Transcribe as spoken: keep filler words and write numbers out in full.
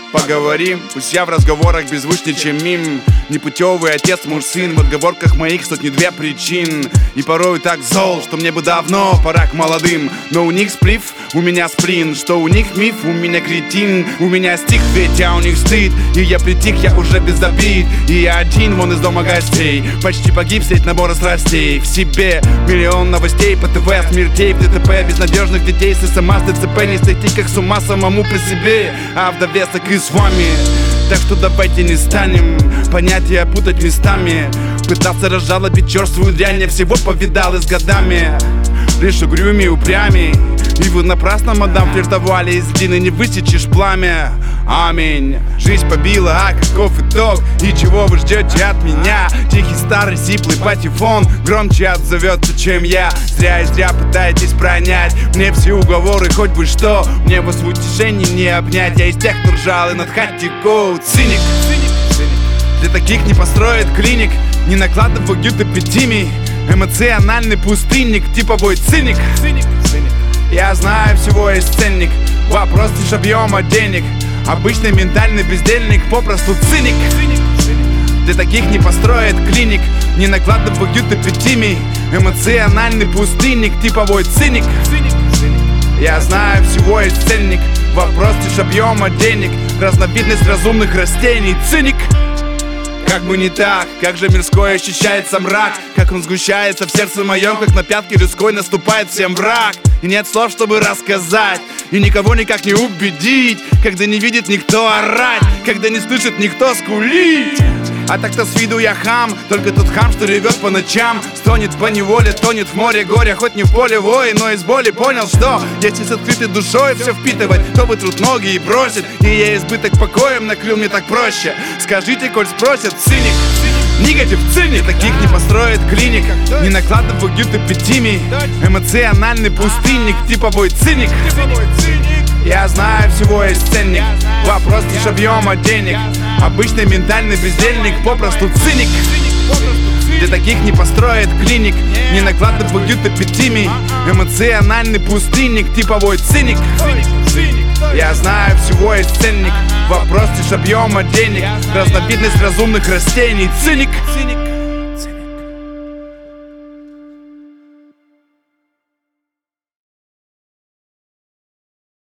поговорим. Пусть я в разговорах беззвучнее, чем мим. Непутевый отец, муж, сын. В отговорках моих сотни-две причин. И порой так зол, что мне бы давно пора к молодым. Но у них сплив, у меня сплин. Что у них миф, у меня кретин. У меня стих, ведь а у них стыд. И я притих, я уже без обид. И я один, вон из дома гостей. Почти погиб средь набора страстей. В себе миллион новостей по ТВ, смертей в ДТП. Безнадежных детей с СМС, ДЦП. Не сойти как с ума самому при себе. А в довесок и с вами. Так что давайте не станем понятия путать местами. Пытался разжалобить черствую дрянь. Я всего повидал и с годами. Лишь угрюмей, упрямей. И вы напрасно, мадам, флиртовали. Из глины не высечешь пламя. Аминь. Жизнь побила, а каков итог? И чего вы ждете от меня? Тихий старый сиплый патефон громче отзовется, чем я. Зря и зря пытаетесь пронять мне все уговоры, хоть бы что. Мне вас в утешении не обнять. Я из тех, кто ржал и над хатикоу. Циник. Для таких не построит клиник. Не накладывают эпидемий. Эмоциональный пустынник, типовой циник. Я знаю, всего есть ценник. Вопрос лишь объема денег. Обычный ментальный бездельник, попросту циник. Для таких не построит клиник. Не накладывают эпидемий. Эмоциональный пустынник, типовой циник. Я знаю, всего есть ценник. Вопрос лишь объема денег. Разновидность разумных растений, циник. Как бы не так, как же мирской ощущается мрак. Как он сгущается в сердце моем, как на пятки людской наступает всем враг. И нет слов, чтобы рассказать, и никого никак не убедить. Когда не видит никто орать, когда не слышит никто скулить. А так-то с виду я хам, только тот хам, что ревет по ночам. Стонет по неволе, тонет в море горя. Хоть не в поле воин, но из боли понял, что если с открытой душой все впитывать, то вытрут ноги и бросит. И я избыток покоем накрыл, мне так проще. Скажите, коль спросят, циник. Негатив циник, таких не построит клиник. Не накладывают эпидемий. Эмоциональный пустынник, типовой циник. Я знаю, всего есть ценник. Вопрос лишь объема денег. Обычный ментальный бездельник, попросту циник. Для таких не построит клиник. Не накладывают эпидемий. Эмоциональный пустынник, типовой циник. Я знаю, всего есть ценник. Вопрос лишь объема денег. Разновидность разумных растений, циник.